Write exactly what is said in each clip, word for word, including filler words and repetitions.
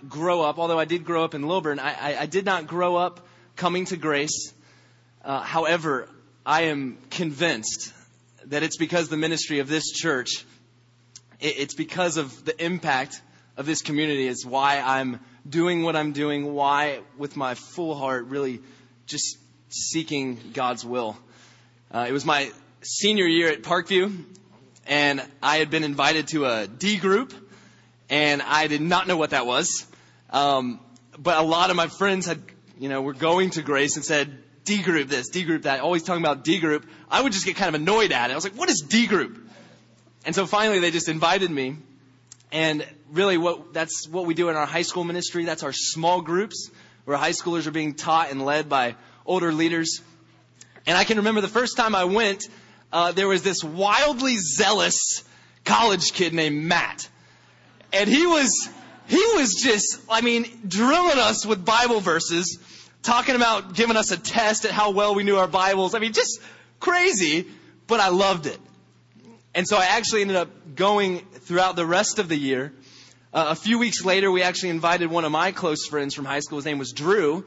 grow up, although I did grow up in Lilburn, I, I, I did not grow up coming to Grace. Uh, however, I am convinced that it's because the ministry of this church, it, it's because of the impact of this community is why I'm doing what I'm doing, why with my full heart really just seeking God's will. Uh, it was my senior year at Parkview, and I had been invited to a D group, and I did not know what that was. Um, but a lot of my friends had, you know, were going to Grace and said, D group this, D group that, always talking about D group. I would just get kind of annoyed at it. I was like, what is D group? And so finally they just invited me. And really what that's what we do in our high school ministry. That's our small groups where high schoolers are being taught and led by older leaders. And I can remember the first time I went, uh, there was this wildly zealous college kid named Matt. And he was, he was just, I mean, drilling us with Bible verses, talking about giving us a test at how well we knew our Bibles. I mean, just crazy, but I loved it. And so I actually ended up going throughout the rest of the year. Uh, a few weeks later, we actually invited one of my close friends from high school, his name was Drew,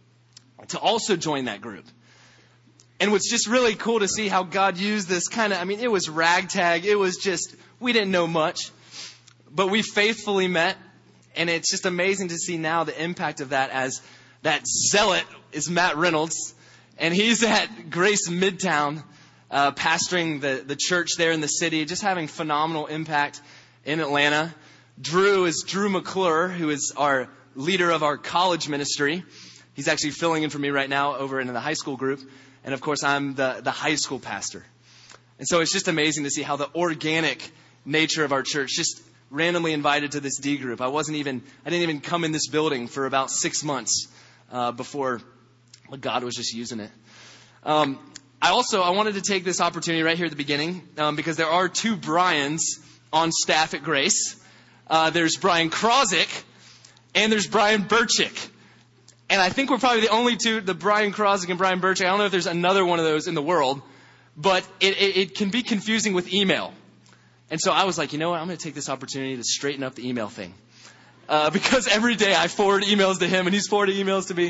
to also join that group. And what's just really cool to see how God used this kind of, I mean, it was ragtag. It was just, we didn't know much, but we faithfully met. And it's just amazing to see now the impact of that as that zealot is Matt Reynolds, and he's at Grace Midtown, uh, pastoring the, the church there in the city, just having phenomenal impact in Atlanta. Drew is Drew McClure, who is our leader of our college ministry. He's actually filling in for me right now over in the high school group. And of course, I'm the, the high school pastor. And so it's just amazing to see how the organic nature of our church, just randomly invited to this D group. I wasn't even, I didn't even come in this building for about six months. Uh, before God was just using it. Um, I also, I wanted to take this opportunity right here at the beginning um, because there are two Brians on staff at Grace. Uh, there's Brian Krozik and there's Brian Burchick. And I think we're probably the only two, the Brian Krozik and Brian Burchick. I don't know if there's another one of those in the world, but it, it, it can be confusing with email. And so I was like, you know what, I'm going to take this opportunity to straighten up the email thing. Uh, because every day I forward emails to him and he's forwarding emails to me.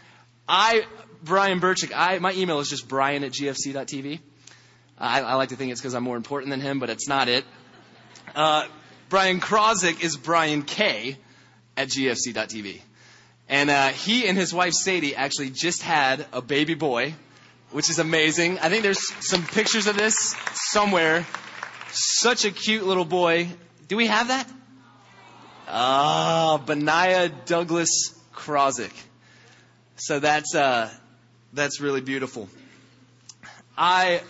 I, Brian Burchick, I, my email is just brian at g f c dot t v. I, I like to think it's because I'm more important than him, but it's not it. Uh, Brian Krozik is Brian K at g f c dot t v. And uh, he and his wife Sadie actually just had a baby boy, which is amazing. I think there's some pictures of this somewhere. Such a cute little boy. Do we have that? Ah, Benaiah Douglas Krozik. So that's uh, that's really beautiful. I,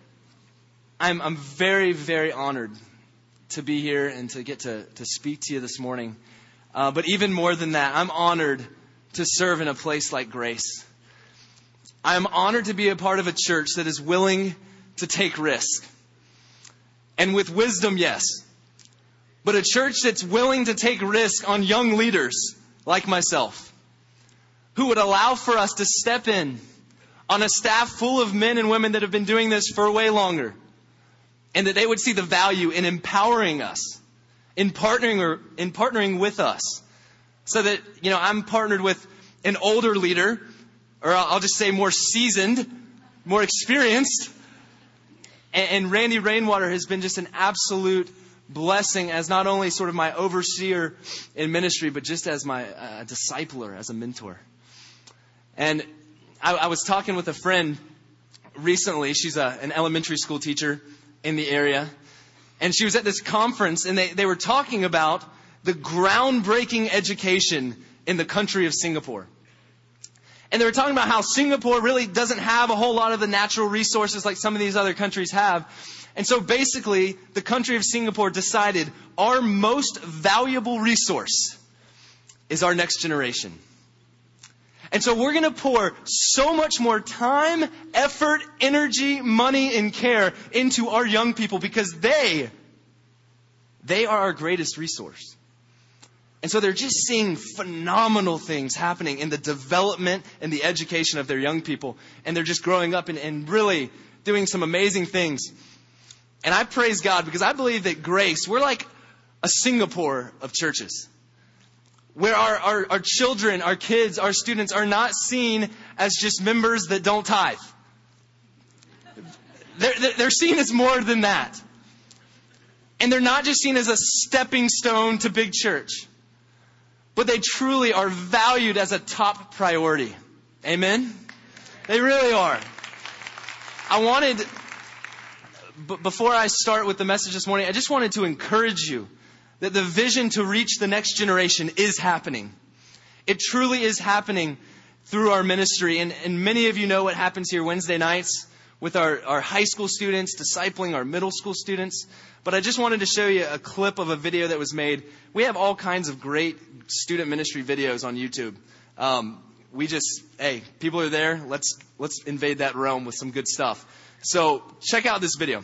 I'm I'm very very honored to be here and to get to to speak to you this morning. Uh, but even more than that, I'm honored to serve in a place like Grace. I'm honored to be a part of a church that is willing to take risk, and with wisdom, yes. But a church that's willing to take risk on young leaders like myself, who would allow for us to step in on a staff full of men and women that have been doing this for way longer, and that they would see the value in empowering us, in partnering or in partnering with us, so that, you know, I'm partnered with an older leader, or I'll just say more seasoned, more experienced, and, and Randy Rainwater has been just an absolute blessing as not only sort of my overseer in ministry, but just as my uh, discipler, as a mentor. And I, I was talking with a friend recently. She's a, an elementary school teacher in the area. And she was at this conference, and they, they were talking about the groundbreaking education in the country of Singapore. And they were talking about how Singapore really doesn't have a whole lot of the natural resources like some of these other countries have. And so basically, the country of Singapore decided our most valuable resource is our next generation. And so we're going to pour so much more time, effort, energy, money, and care into our young people because they, they are our greatest resource. And so they're just seeing phenomenal things happening in the development and the education of their young people. And they're just growing up and, and really doing some amazing things. And I praise God because I believe that Grace, we're like a Singapore of churches. where our, our, our children, our kids, our students are not seen as just members that don't tithe. They're, they're seen as more than that. And they're not just seen as a stepping stone to big church, but they truly are valued as a top priority. Amen? They really are. I wanted, b- before I start with the message this morning, I just wanted to encourage you that the vision to reach the next generation is happening. It truly is happening through our ministry. And, and many of you know what happens here Wednesday nights with our, our high school students, discipling our middle school students. But I just wanted to show you a clip of a video that was made. We have all kinds of great student ministry videos on YouTube. Um, we just, hey, people are there. Let's let's invade that realm with some good stuff. So check out this video.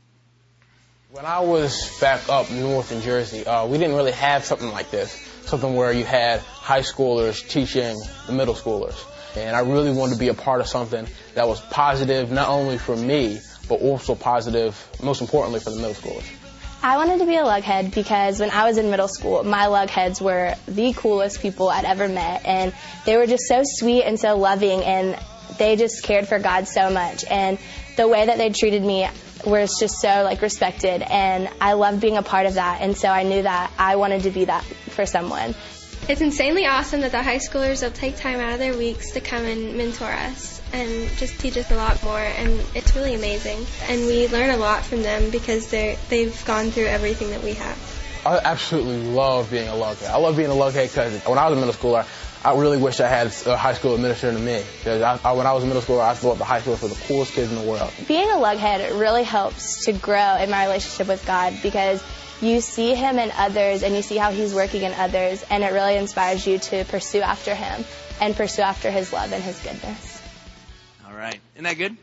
When I was back up north in Jersey, uh, we didn't really have something like this, something where you had high schoolers teaching the middle schoolers. And I really wanted to be a part of something that was positive, not only for me, but also positive, most importantly, for the middle schoolers. I wanted to be a lughead because when I was in middle school, my lugheads were the coolest people I'd ever met. And they were just so sweet and so loving, and they just cared for God so much. And the way that they treated me was just so like respected, and I loved being a part of that. And so I knew that I wanted to be that for someone. It's insanely awesome that the high schoolers will take time out of their weeks to come and mentor us and just teach us a lot more, and it's really amazing. And we learn a lot from them because they're, they've gone through everything that we have. I absolutely love being a lughead. I love being a lughead because when I was a middle schooler, I really wish I had a high school administrator than me. Because I, I, when I was a middle schooler, I thought the high schoolers were the coolest kids in the world. Being a lughead really helps to grow in my relationship with God, because you see Him in others and you see how He's working in others, and it really inspires you to pursue after Him and pursue after His love and His goodness. All right. Isn't that good?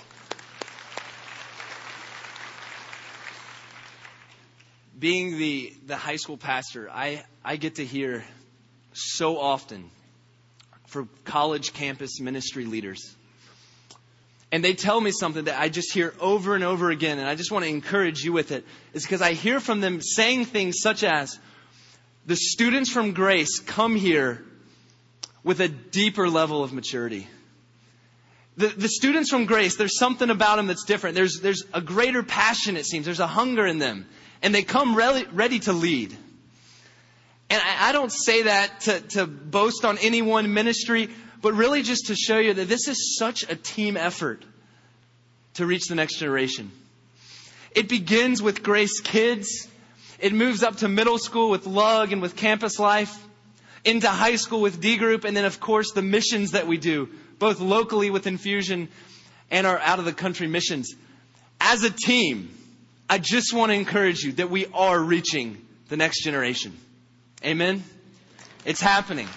Being the, the high school pastor, I, I get to hear so often for college campus ministry leaders. And they tell me something that I just hear over and over again, and I just want to encourage you with it. It's because I hear from them saying things such as, the students from Grace come here with a deeper level of maturity. The, the students from Grace, there's something about them that's different. There's, there's a greater passion, it seems. There's a hunger in them. And they come ready, ready to lead. And I, I don't say that to, to boast on any one ministry, but really just to show you that this is such a team effort to reach the next generation. It begins with Grace Kids. It moves up to middle school with Lug and with Campus Life, into high school with D Group, and then, of course, the missions that we do, both locally with Infusion and our out-of-the-country missions. As a team, I just want to encourage you that we are reaching the next generation. Amen? It's happening.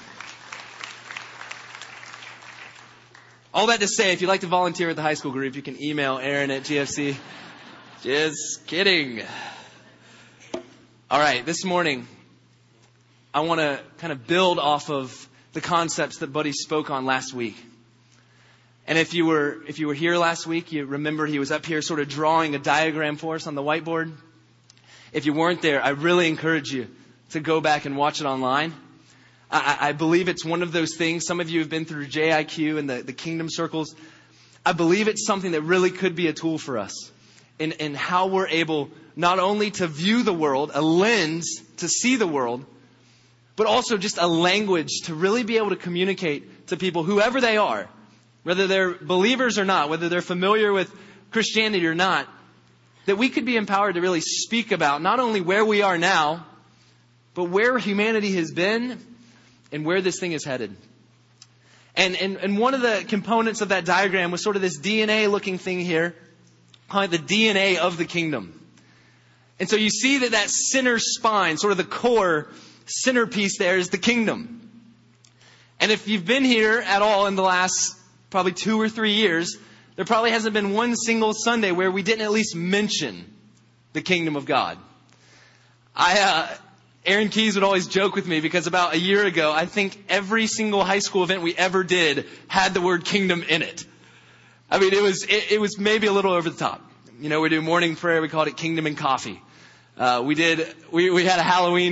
All that to say, if you'd like to volunteer at the high school group, you can email Aaron at G F C. Just kidding. All right, this morning, I want to kind of build off of the concepts that Buddy spoke on last week. And if you were if you were here last week, you remember he was up here sort of drawing a diagram for us on the whiteboard. If you weren't there, I really encourage you to go back and watch it online. I, I believe it's one of those things. Some of you have been through J I Q and the, the kingdom circles. I believe it's something that really could be a tool for us in, in how we're able not only to view the world, a lens to see the world, but also just a language to really be able to communicate to people, whoever they are, whether they're believers or not, whether they're familiar with Christianity or not, that we could be empowered to really speak about not only where we are now, but where humanity has been and where this thing is headed. And, and, and one of the components of that diagram was sort of this D N A-looking thing here, called the D N A of the kingdom. And so you see that that center spine, sort of the core centerpiece there, is the kingdom. And if you've been here at all in the last probably two or three years, there probably hasn't been one single Sunday where we didn't at least mention the kingdom of God. I, uh, Aaron Keys would always joke with me because about a year ago, I think every single high school event we ever did had the word kingdom in it. I mean, it was, it, it was maybe a little over the top. You know, we do morning prayer. We called it Kingdom and Coffee. Uh, we did, we, we had a Halloween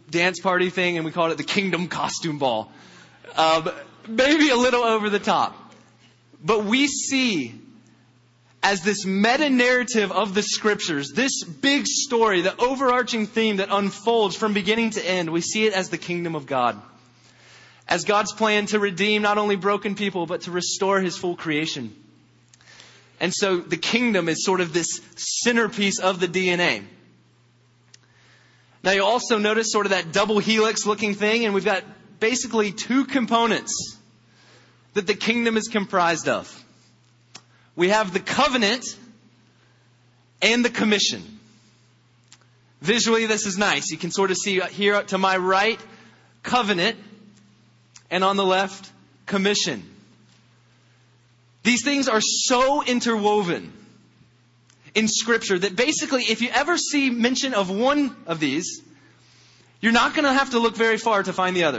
dance party thing, and we called it the Kingdom Costume Ball. Um, maybe a little over the top. But we see, as this meta-narrative of the Scriptures, this big story, the overarching theme that unfolds from beginning to end, we see it as the kingdom of God. As God's plan to redeem not only broken people, but to restore His full creation. And so the kingdom is sort of this centerpiece of the D N A. Now you also notice sort of that double helix looking thing, and we've got basically two components that the kingdom is comprised of. We have the covenant and the commission. Visually, this is nice. You can sort of see here to my right, covenant, and on the left, commission. These things are so interwoven in Scripture that basically, if you ever see mention of one of these, you're not going to have to look very far to find the other.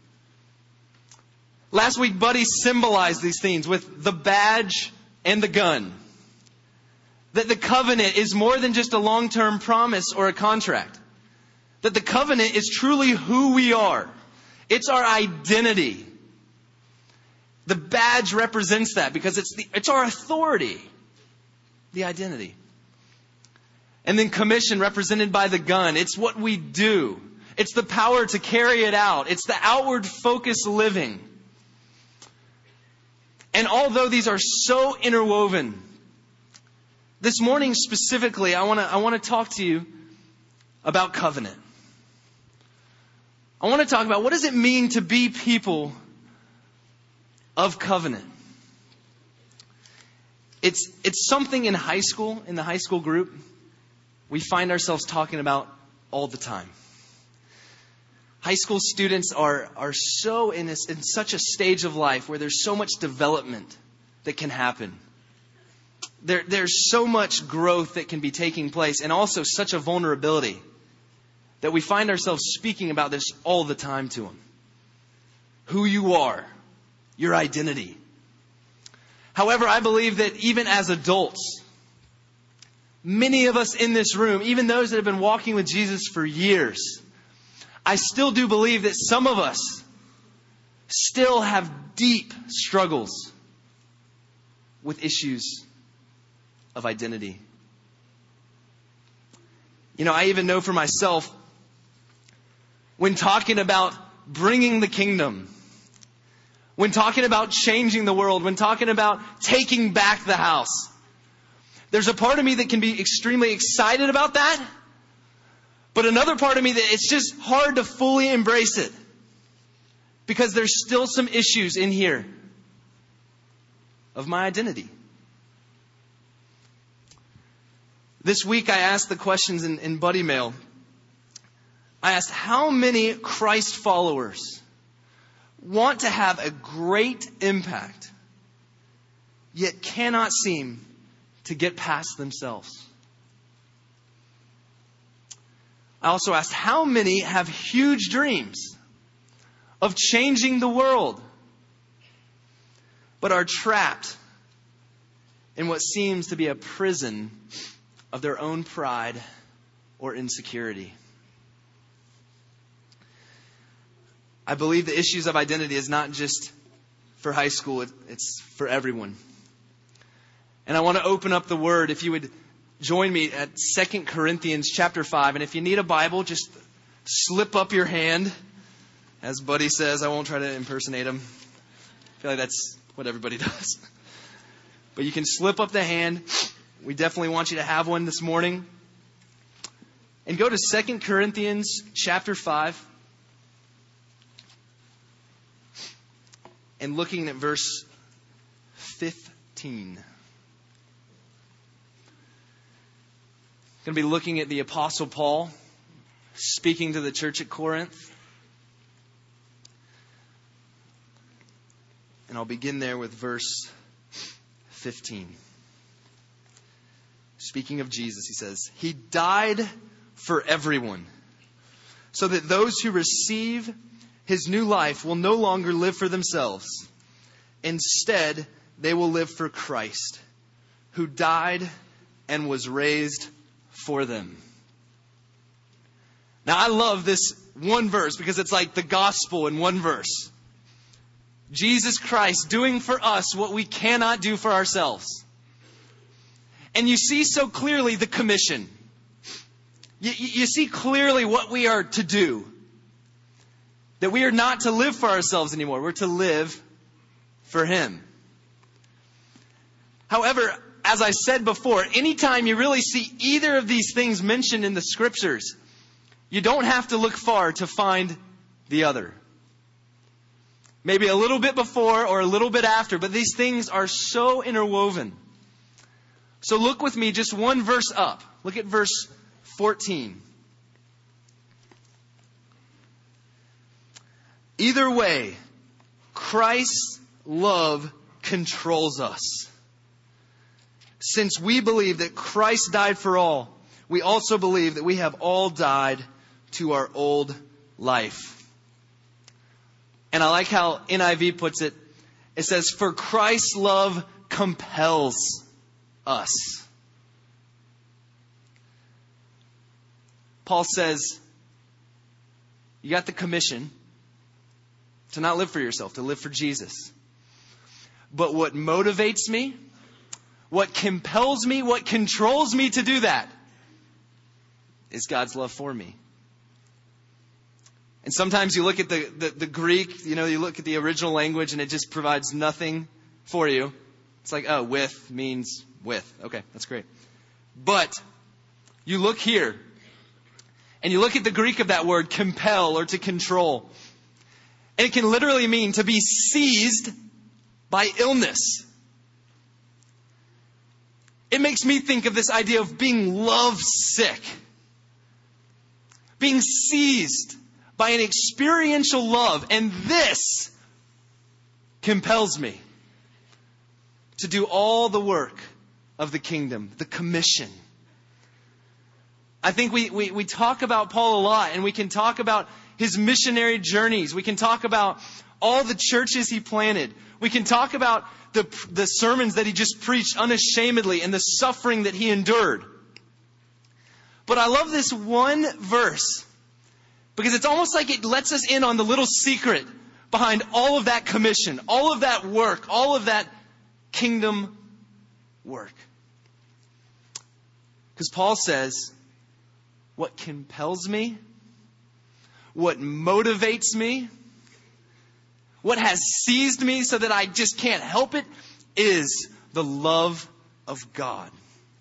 Last week, Buddy symbolized these things with the badge and the gun. That the covenant is more than just a long-term promise or a contract. That the covenant is truly who we are. It's our identity. The badge represents that because it's the, it's our authority. The identity. And then commission represented by the gun. It's what we do. It's the power to carry it out. It's the outward focus living. And although these are so interwoven, this morning specifically, I want to I want to talk to you about covenant. I want to talk about what does it mean to be people of covenant. It's it's something in high school, in the high school group, we find ourselves talking about all the time. High school students are are so in, a, in such a stage of life where there's so much development that can happen. There, there's so much growth that can be taking place, and also such a vulnerability that we find ourselves speaking about this all the time to them. Who you are, your identity. However, I believe that even as adults, many of us in this room, even those that have been walking with Jesus for years, I still do believe that some of us still have deep struggles with issues of identity. You know, I even know for myself, when talking about bringing the kingdom, when talking about changing the world, when talking about taking back the house, there's a part of me that can be extremely excited about that. But another part of me that it's just hard to fully embrace it. Because there's still some issues in here of my identity. This week I asked the questions in, in Buddy Mail. I asked how many Christ followers want to have a great impact, yet cannot seem to get past themselves. I also asked how many have huge dreams of changing the world, but are trapped in what seems to be a prison of their own pride or insecurity. I believe the issues of identity is not just for high school, it's for everyone. And I want to open up the Word. If you would join me at Second Corinthians chapter five. And if you need a Bible, just slip up your hand. As Buddy says, I won't try to impersonate him. I feel like that's what everybody does. But you can slip up the hand. We definitely want you to have one this morning. And go to Second Corinthians chapter five. And looking at verse fifteen. I'm going to be looking at the Apostle Paul speaking to the church at Corinth. And I'll begin there with verse fifteen. Speaking of Jesus, he says, He died for everyone, so that those who receive His new life will no longer live for themselves. Instead, they will live for Christ, who died and was raised for them. Now, I love this one verse because it's like the gospel in one verse. Jesus Christ doing for us what we cannot do for ourselves. And you see so clearly the commission. You, you see clearly what we are to do. That we are not to live for ourselves anymore. We're to live for Him. However, as I said before, anytime you really see either of these things mentioned in the Scriptures, you don't have to look far to find the other. Maybe a little bit before or a little bit after, but these things are so interwoven. So look with me just one verse up. Look at verse fourteen. Either way, Christ's love controls us. Since we believe that Christ died for all, we also believe that we have all died to our old life. And I like how N I V puts it. It says, for Christ's love compels us. Paul says, you got the commission to not live for yourself, to live for Jesus. But what motivates me, what compels me, what controls me to do that is God's love for me. And sometimes you look at the, the, the Greek, you know, you look at the original language and it just provides nothing for you. It's like, oh, with means with. Okay, that's great. But you look here and you look at the Greek of that word, compel or to control. And it can literally mean to be seized by illness. It makes me think of this idea of being lovesick. Being seized by an experiential love. And this compels me to do all the work of the kingdom, the commission. I think we, we, we talk about Paul a lot, and we can talk about his missionary journeys. We can talk about all the churches he planted. We can talk about the, the sermons that he just preached unashamedly and the suffering that he endured. But I love this one verse because it's almost like it lets us in on the little secret behind all of that commission, all of that work, all of that kingdom work. Because Paul says, what compels me, what motivates me, what has seized me so that I just can't help it is the love of God.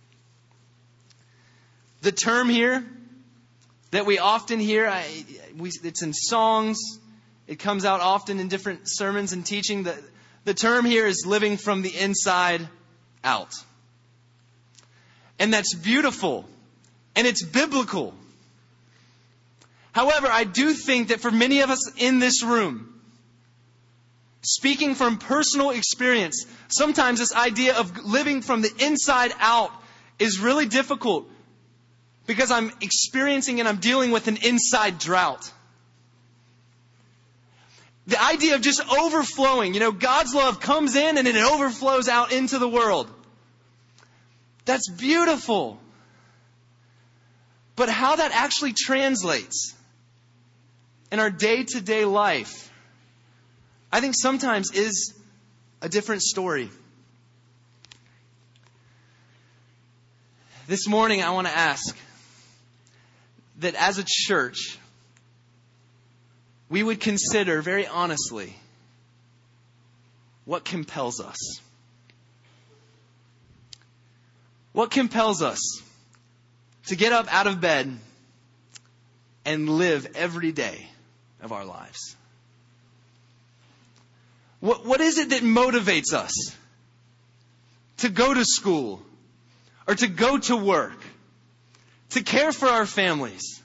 The term here that we often hear, I, we, it's in songs, it comes out often in different sermons and teaching. The, the term here is living from the inside out. And that's beautiful. And it's biblical. However, I do think that for many of us in this room, speaking from personal experience, sometimes this idea of living from the inside out is really difficult because I'm experiencing and I'm dealing with an inside drought. The idea of just overflowing, you know, God's love comes in and it overflows out into the world. That's beautiful. But how that actually translates in our day-to-day life, I think sometimes is a different story. This morning I want to ask that as a church, we would consider very honestly what compels us. What compels us to get up out of bed and live every day of our lives? What, what is it that motivates us to go to school or to go to work, to care for our families?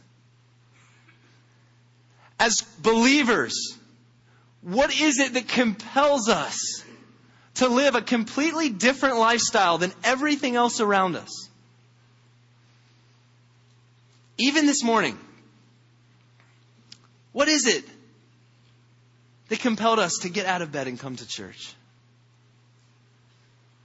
As believers, what is it that compels us to live a completely different lifestyle than everything else around us? Even this morning, what is it that compelled us to get out of bed and come to church?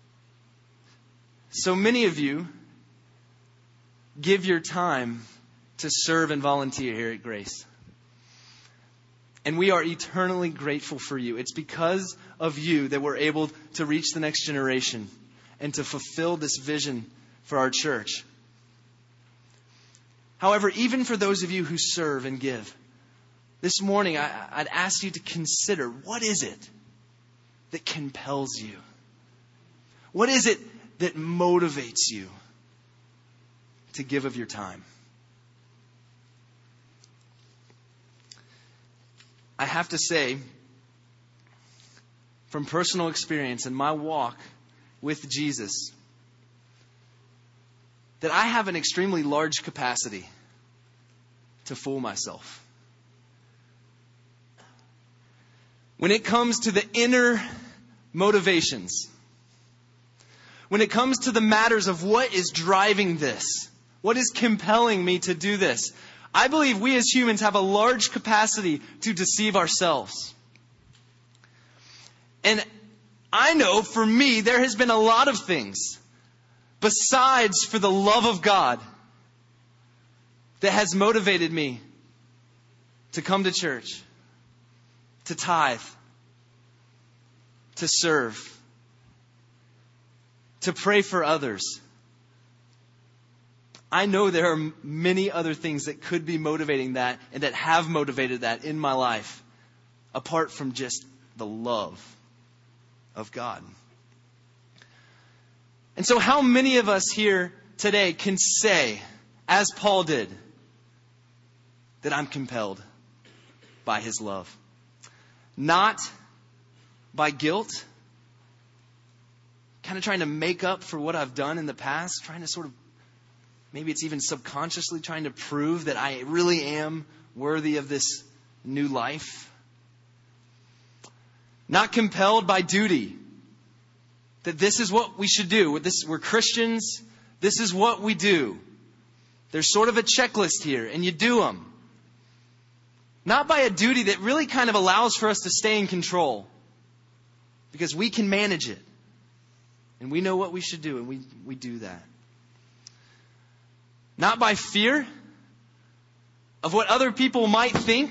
So many of you give your time to serve and volunteer here at Grace. And we are eternally grateful for you. It's because of you that we're able to reach the next generation and to fulfill this vision for our church. However, even for those of you who serve and give, this morning I, I'd ask you to consider, what is it that compels you? What is it that motivates you to give of your time? I have to say, from personal experience in my walk with Jesus, that I have an extremely large capacity to fool myself. When it comes to the inner motivations, when it comes to the matters of what is driving this, what is compelling me to do this, I believe we as humans have a large capacity to deceive ourselves. And I know for me, there has been a lot of things besides for the love of God that has motivated me to come to church, to tithe, to serve, to pray for others. I know there are many other things that could be motivating that and that have motivated that in my life, apart from just the love of God. And so how many of us here today can say, as Paul did, that I'm compelled by his love? Not by guilt, kind of trying to make up for what I've done in the past, trying to sort of, maybe it's even subconsciously trying to prove that I really am worthy of this new life. Not compelled by duty, that this is what we should do. This, we're Christians, this is what we do. There's sort of a checklist here, and you do them. Not by a duty that really kind of allows for us to stay in control, because we can manage it. And we know what we should do, and we, we do that. Not by fear of what other people might think.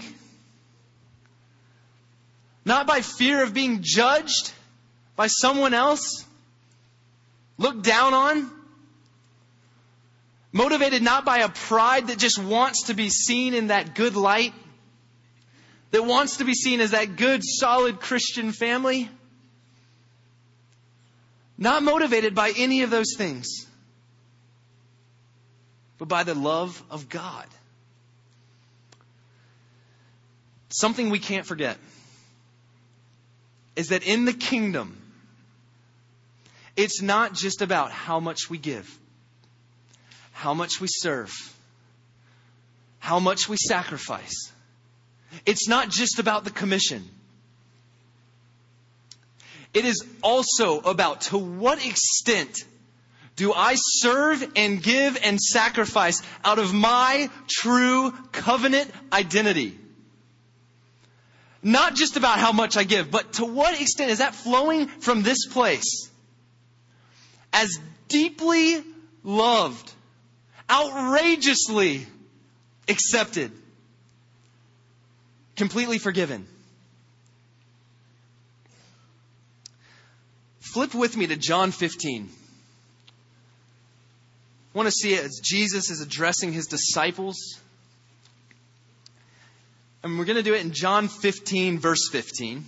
Not by fear of being judged by someone else, looked down on. Motivated not by a pride that just wants to be seen in that good light, that wants to be seen as that good, solid Christian family. Not motivated by any of those things, but by the love of God. Something we can't forget is that in the kingdom, it's not just about how much we give, how much we serve, how much we sacrifice. It's not just about the commission. It is also about to what extent do I serve and give and sacrifice out of my true covenant identity? Not just about how much I give, but to what extent is that flowing from this place? As deeply loved, outrageously accepted, completely forgiven. Flip with me to John fifteen. I want to see it as Jesus is addressing his disciples. And we're going to do it in John fifteen, verse fifteen.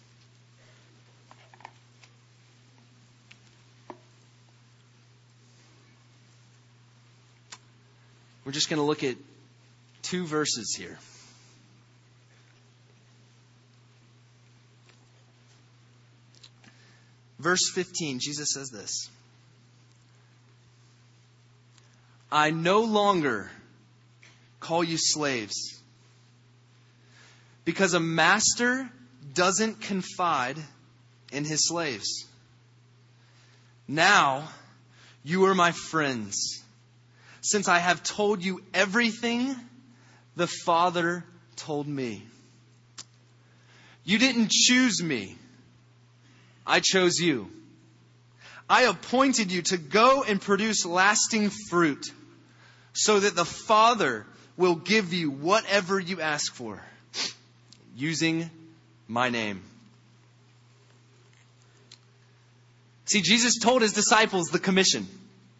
We're just going to look at two verses here. Verse fifteen, Jesus says this. I no longer call you slaves, because a master doesn't confide in his slaves. Now you are my friends, since I have told you everything the Father told me. You didn't choose me. I chose you. I appointed you to go and produce lasting fruit, so that the Father will give you whatever you ask for, using my name. See, Jesus told his disciples the commission.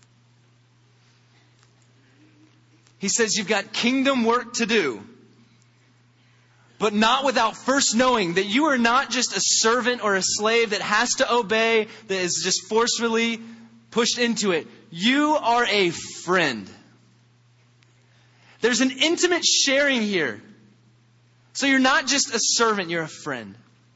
He says, you've got kingdom work to do, but not without first knowing that you are not just a servant or a slave that has to obey, that is just forcefully pushed into it. You are a friend. There's an intimate sharing here. So you're not just a servant, you're a friend.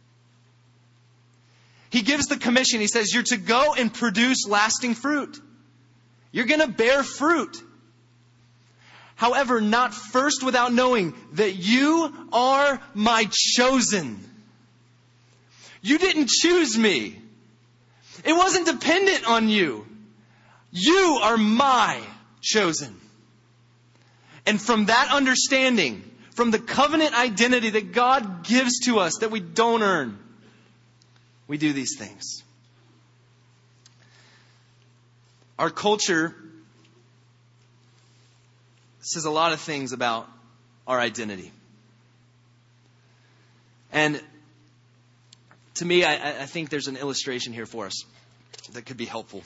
He gives the commission. He says, you're to go and produce lasting fruit. You're going to bear fruit. However, not first without knowing that you are my chosen. You didn't choose me. It wasn't dependent on you. You are my chosen. And from that understanding, from the covenant identity that God gives to us that we don't earn, we do these things. Our culture says a lot of things about our identity. And to me, I, I think there's an illustration here for us that could be helpful.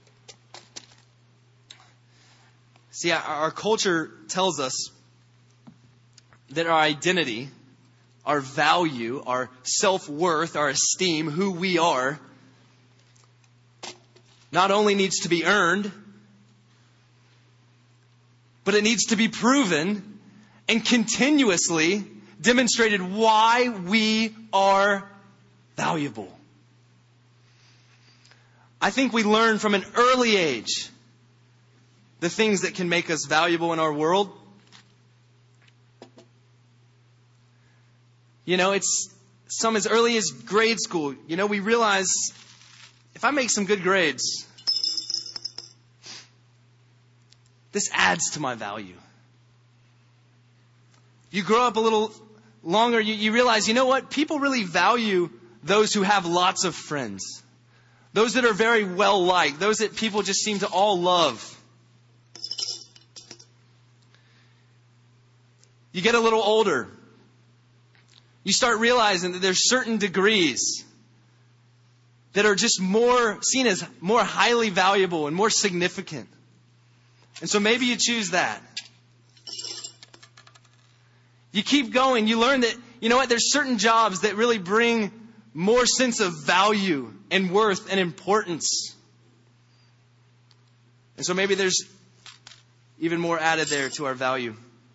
See, our, our culture tells us that our identity, our value, our self-worth, our esteem, who we are, not only needs to be earned, but it needs to be proven and continuously demonstrated why we are valuable. I think we learn from an early age the things that can make us valuable in our world. You know, it's some as early as grade school. You know, we realize if I make some good grades, this adds to my value. You grow up a little longer, you, you realize, you know what? People really value those who have lots of friends. Those that are very well liked. Those that people just seem to all love. You get a little older. You start realizing that there's certain degrees that are just more seen as more highly valuable and more significant. And so maybe you choose that. You keep going. You learn that, you know what, there's certain jobs that really bring more sense of value and worth and importance. And so maybe there's even more added there to our value.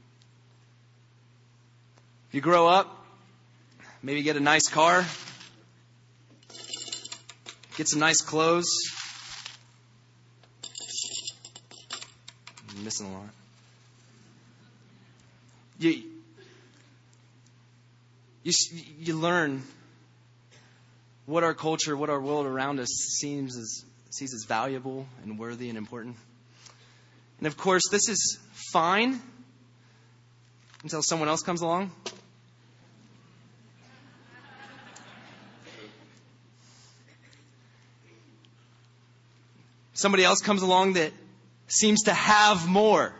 You grow up, maybe get a nice car, get some nice clothes. I'm missing a lot. You, you, you learn what our culture, what our world around us seems as, sees as valuable and worthy and important. And of course, this is fine until someone else comes along. Somebody else comes along that seems to have more.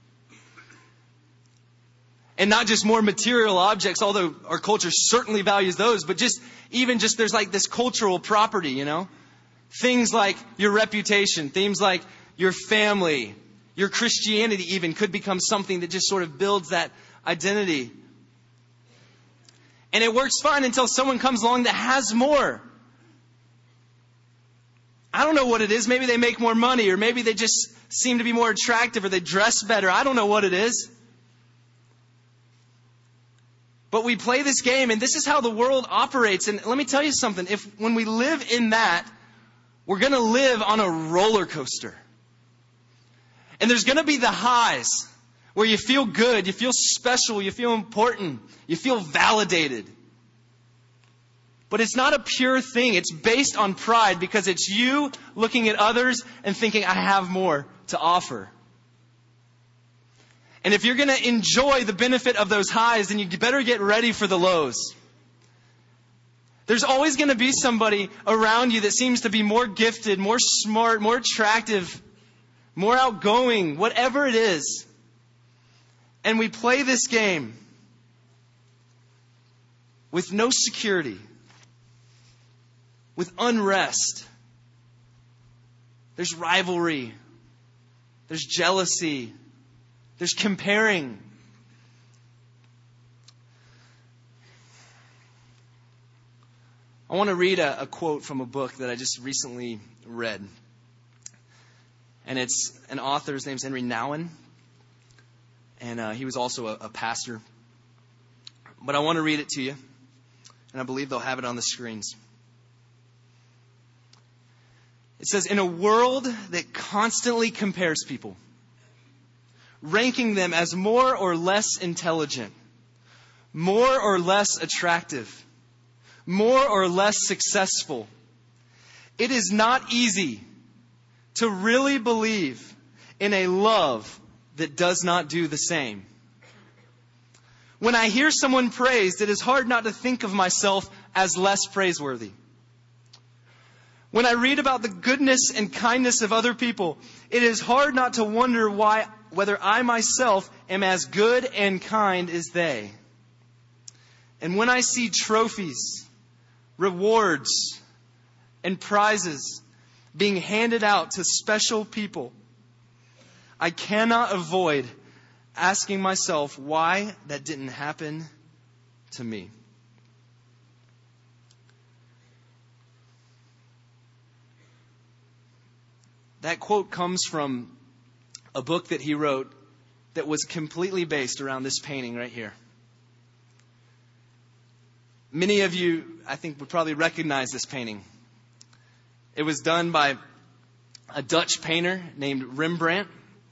And not just more material objects, although our culture certainly values those, but just even just there's like this cultural property, you know? Things like your reputation, things like your family, your Christianity even could become something that just sort of builds that identity. And it works fine until someone comes along that has more. I don't know what it is. Maybe they make more money, or maybe they just seem to be more attractive, or they dress better. I don't know what it is. But we play this game, and this is how the world operates. And let me tell you something. If when we live in that, we're going to live on a roller coaster. And there's going to be the highs where you feel good, you feel special, you feel important, you feel validated. But it's not a pure thing. It's based on pride because it's you looking at others and thinking, I have more to offer. And if you're going to enjoy the benefit of those highs, then you better get ready for the lows. There's always going to be somebody around you that seems to be more gifted, more smart, more attractive, more outgoing, whatever it is. And we play this game with no security, with unrest. There's rivalry. There's jealousy. There's comparing. I want to read a, a quote from a book that I just recently read. And it's an author, his name's Henry Nouwen. And uh, he was also a, a pastor. But I want to read it to you. And I believe they'll have it on the screens. It says, in a world that constantly compares people, ranking them as more or less intelligent, more or less attractive, more or less successful, it is not easy to really believe in a love that does not do the same. When I hear someone praised, it is hard not to think of myself as less praiseworthy. When I read about the goodness and kindness of other people, it is hard not to wonder why, whether I myself am as good and kind as they. And when I see trophies, rewards, and prizes being handed out to special people, I cannot avoid asking myself why that didn't happen to me. That quote comes from a book that he wrote that was completely based around this painting right here. Many of you, I think, would probably recognize this painting. It was done by a Dutch painter named Rembrandt.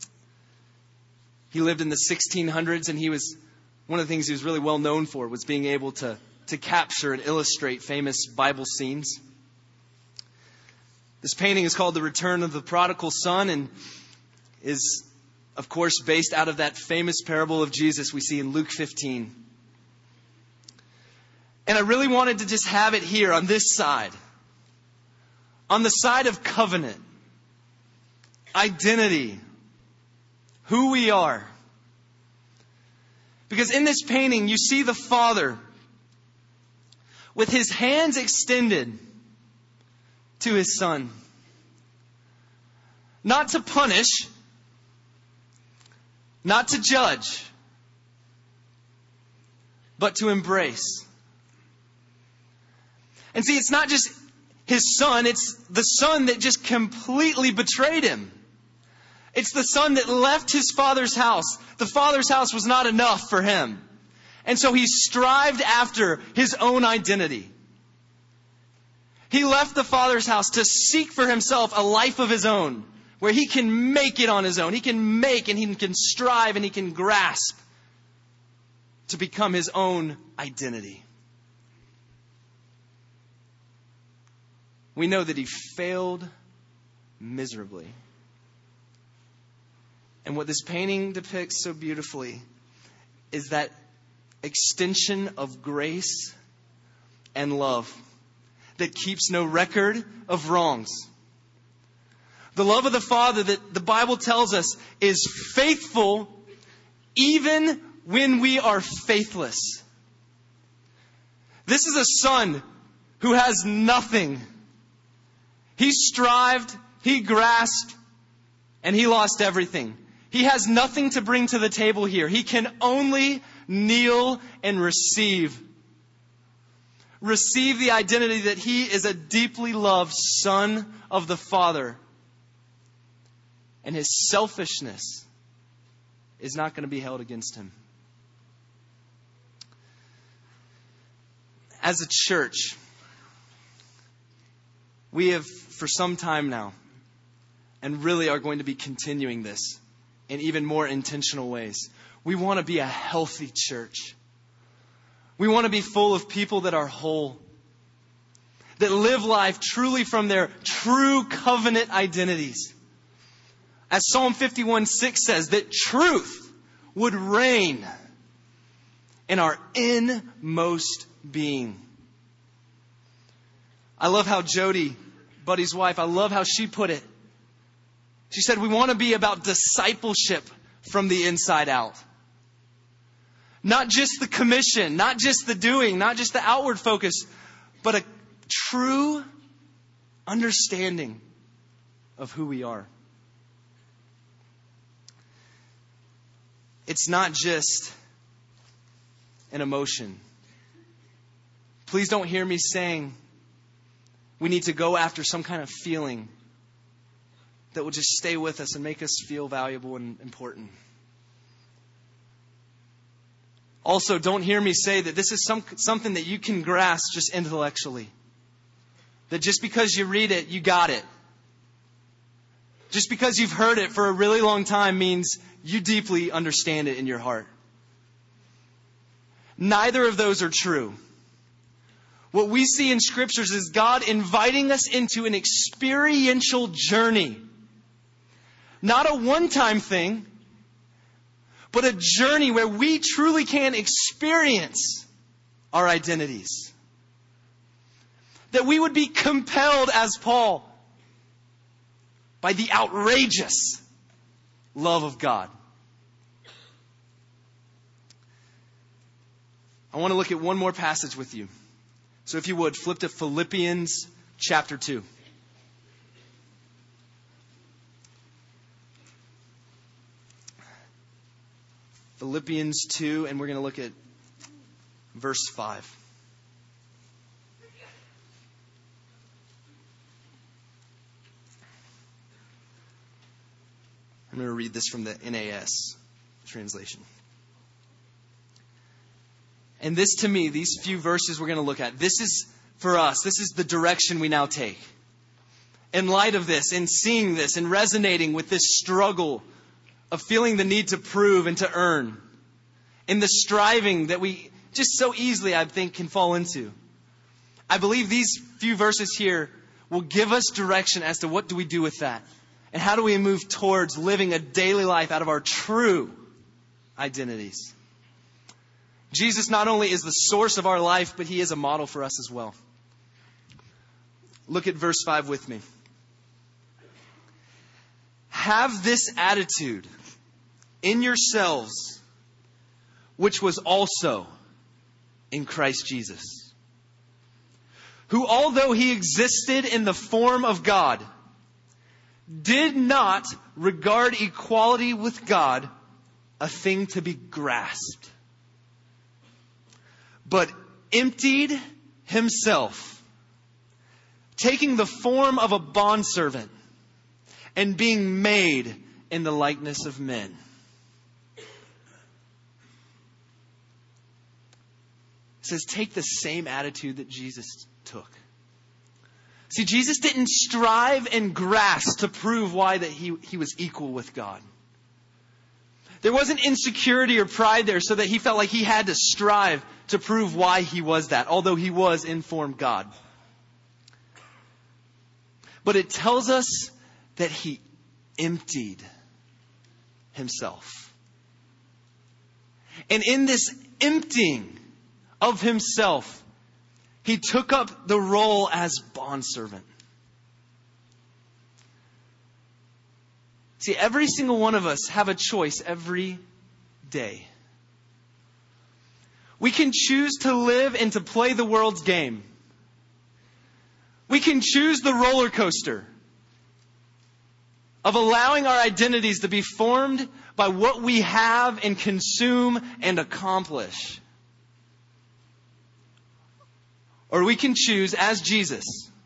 He lived in the sixteen hundreds, and he was one of the things he was really well known for was being able to, to capture and illustrate famous Bible scenes. This painting is called The Return of the Prodigal Son and is, of course, based out of that famous parable of Jesus we see in Luke fifteen. And I really wanted to just have it here on this side. On the side of covenant, identity, who we are. Because in this painting, you see the Father with his hands extended to his Son. Not to punish, not to judge, but to embrace. And see, it's not just his Son, it's the Son that just completely betrayed him. It's the Son that left his Father's house. The Father's house was not enough for him. And so he strived after his own identity. He left the Father's house to seek for himself a life of his own, where he can make it on his own. He can make and he can strive and he can grasp to become his own identity. We know that he failed miserably. And what this painting depicts so beautifully is that extension of grace and love that keeps no record of wrongs. The love of the Father that the Bible tells us is faithful even when we are faithless. This is a Son who has nothing. He strived, he grasped, and he lost everything. He has nothing to bring to the table here. He can only kneel and receive. Receive the identity that he is a deeply loved Son of the Father. And his selfishness is not going to be held against him. As a church, we have for some time now, and really are going to be continuing this in even more intentional ways. We want to be a healthy church. We want to be full of people that are whole, that live life truly from their true covenant identities. As Psalm fifty-one six says, that truth would reign in our inmost being. I love how Jody, Buddy's wife, I love how she put it. She said, we want to be about discipleship from the inside out. Not just the commission, not just the doing, not just the outward focus, but a true understanding of who we are. It's not just an emotion. Please don't hear me saying we need to go after some kind of feeling that will just stay with us and make us feel valuable and important. Also, don't hear me say that this is some, something that you can grasp just intellectually. That just because you read it, you got it. Just because you've heard it for a really long time means you deeply understand it in your heart. Neither of those are true. What we see in Scriptures is God inviting us into an experiential journey. Not a one-time thing, but a journey where we truly can experience our identities. That we would be compelled, as Paul, by the outrageous love of God. I want to look at one more passage with you. So if you would, flip to Philippians chapter two. Philippians two, and we're going to look at verse five. I'm going to read this from the N A S translation. And this, to me, these few verses we're going to look at, this is, for us, this is the direction we now take. In light of this, in seeing this, in resonating with this struggle of feeling the need to prove and to earn, in the striving that we just so easily, I think, can fall into. I believe these few verses here will give us direction as to what do we do with that. And how do we move towards living a daily life out of our true identities. Jesus not only is the source of our life, but He is a model for us as well. Look at verse five with me. Have this attitude in yourselves, which was also in Christ Jesus, who, although He existed in the form of God, did not regard equality with God a thing to be grasped, but emptied Himself, taking the form of a bondservant and being made in the likeness of men. It says, take the same attitude that Jesus took. See, Jesus didn't strive and grasp to prove why that he, he was equal with God. There wasn't insecurity or pride there so that He felt like He had to strive to prove why He was that, although He was in form God. But it tells us that He emptied Himself. And in this emptying of Himself, He took up the role as bondservant. See, every single one of us have a choice every day. We can choose to live and to play the world's game. We can choose the roller coaster of allowing our identities to be formed by what we have and consume and accomplish. Or we can choose, as Jesus,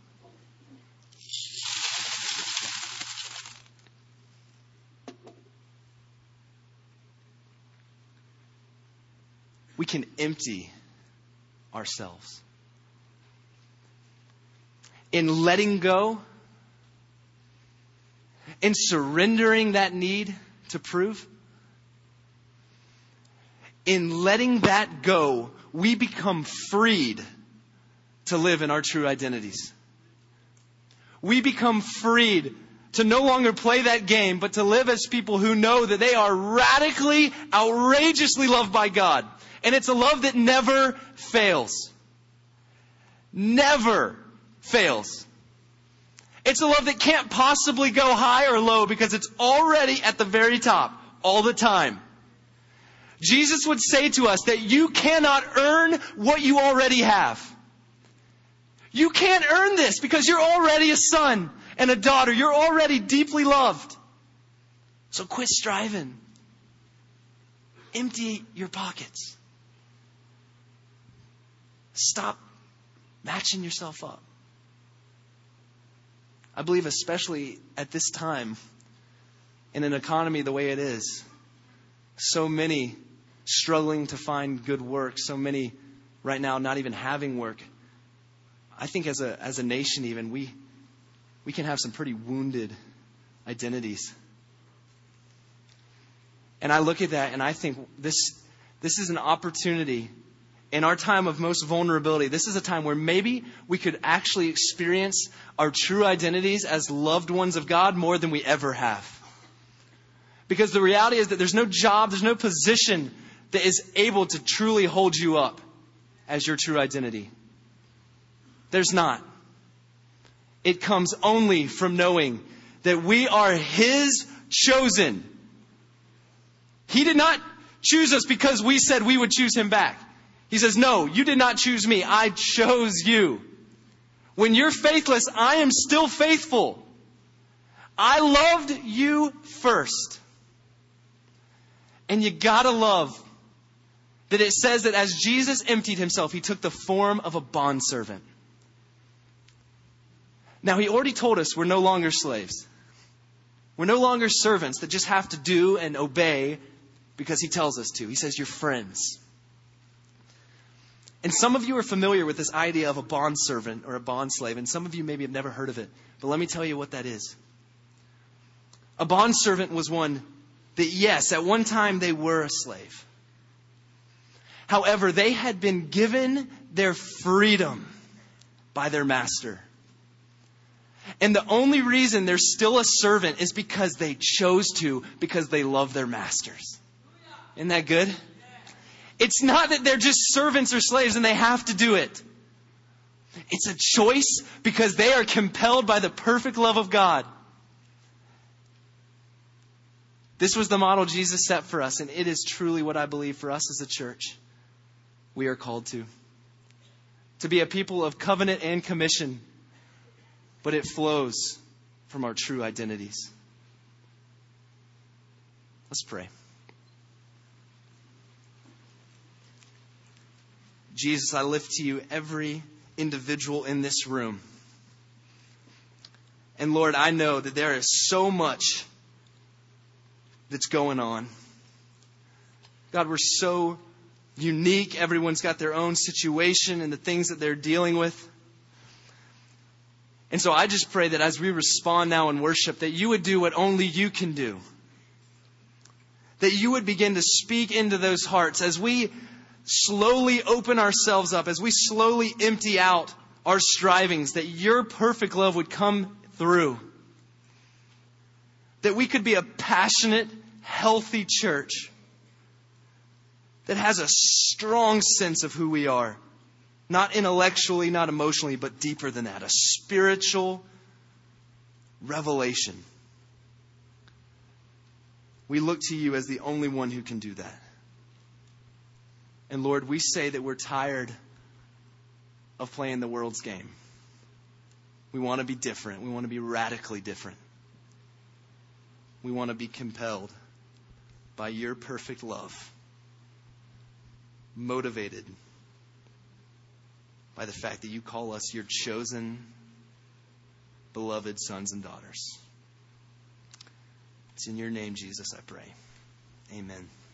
we can empty ourselves. In letting go, in surrendering that need to prove, in letting that go, we become freed to live in our true identities. We become freed to no longer play that game, but to live as people who know that they are radically, outrageously loved by God. And it's a love that never fails. Never fails. It's a love that can't possibly go high or low because it's already at the very top all the time. Jesus would say to us that you cannot earn what you already have. You can't earn this because you're already a son and a daughter. You're already deeply loved. So quit striving. Empty your pockets. Stop matching yourself up. I believe especially at this time, in an economy the way it is, so many struggling to find good work, so many right now not even having work. I think as a as a nation even, we we can have some pretty wounded identities. And I look at that and I think this this is an opportunity in our time of most vulnerability. This is a time where maybe we could actually experience our true identities as loved ones of God more than we ever have. Because the reality is that there's no job, there's no position that is able to truly hold you up as your true identity. There's not. It comes only from knowing that we are His chosen. He did not choose us because we said we would choose Him back. He says, no, you did not choose me. I chose you. When you're faithless, I am still faithful. I loved you first. And you gotta love that it says that as Jesus emptied Himself, He took the form of a bondservant. Now, He already told us we're no longer slaves. We're no longer servants that just have to do and obey because He tells us to. He says you're friends. And some of you are familiar with this idea of a bondservant or a bondslave, and some of you maybe have never heard of it. But let me tell you what that is. A bondservant was one that, yes, at one time they were a slave. However, they had been given their freedom by their master. And the only reason they're still a servant is because they chose to, because they love their masters. Isn't that good? It's not that they're just servants or slaves and they have to do it. It's a choice because they are compelled by the perfect love of God. This was the model Jesus set for us, and it is truly what I believe for us as a church we are called to. To be a people of covenant and commission, but it flows from our true identities. Let's pray. Jesus, I lift to you every individual in this room. And Lord, I know that there is so much that's going on. God, we're so unique. Everyone's got their own situation and the things that they're dealing with. And so I just pray that as we respond now in worship, that you would do what only you can do. That you would begin to speak into those hearts as we slowly open ourselves up, as we slowly empty out our strivings, that your perfect love would come through. That we could be a passionate, healthy church that has a strong sense of who we are. Not intellectually, not emotionally, but deeper than that. A spiritual revelation. We look to you as the only one who can do that. And Lord, we say that we're tired of playing the world's game. We want to be different. We want to be radically different. We want to be compelled by your perfect love. Motivated by the fact that you call us your chosen, beloved sons and daughters. It's in your name, Jesus, I pray. Amen.